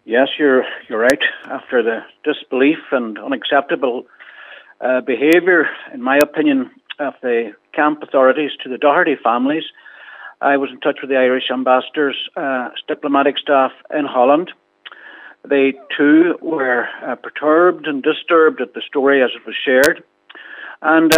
Yes, you're right. After the disbelief and unacceptable behaviour, in my opinion, of the camp authorities to the Doherty families, I was in touch with the Irish ambassador's diplomatic staff in Holland. They too were perturbed and disturbed at the story as it was shared. And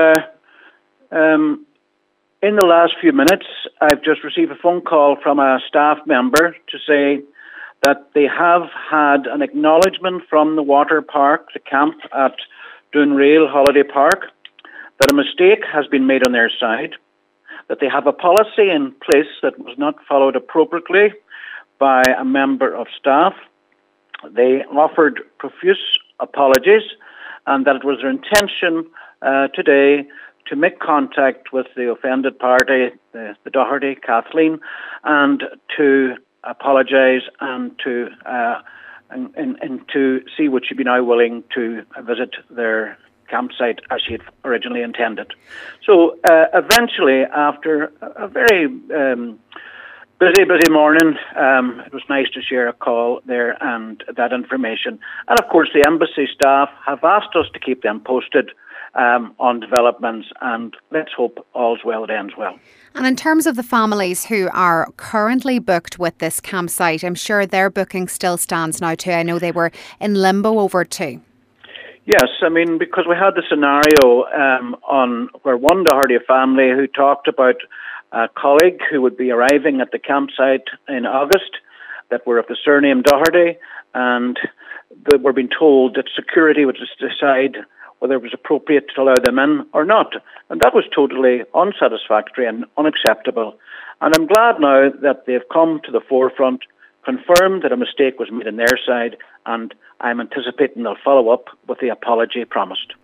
in the last few minutes, I've just received a phone call from a staff member to say that they have had an acknowledgement from the water park, the camp at Dunrail Holiday Park, that a mistake has been made on their side, that they have a policy in place that was not followed appropriately by a member of staff. They offered profuse apologies, and that it was their intention today to make contact with the offended party, the Doherty, Kathleen, and to apologise and to see would she be now willing to visit their campsite as she had originally intended. So eventually, after a very busy morning, it was nice to share a call there and that information. And of course, the embassy staff have asked us to keep them posted on developments, and let's hope all's well that ends well. And in terms of the families who are currently booked with this campsite, I'm sure their booking still stands now too. I know they were in limbo over too. Yes, I mean, because we had the scenario on where one Doherty family who talked about a colleague who would be arriving at the campsite in August that were of the surname Doherty, and they were being told that security would just decide whether it was appropriate to allow them in or not. And that was totally unsatisfactory and unacceptable. And I'm glad now that they've come to the forefront, confirmed that a mistake was made on their side, and I'm anticipating they'll follow up with the apology promised.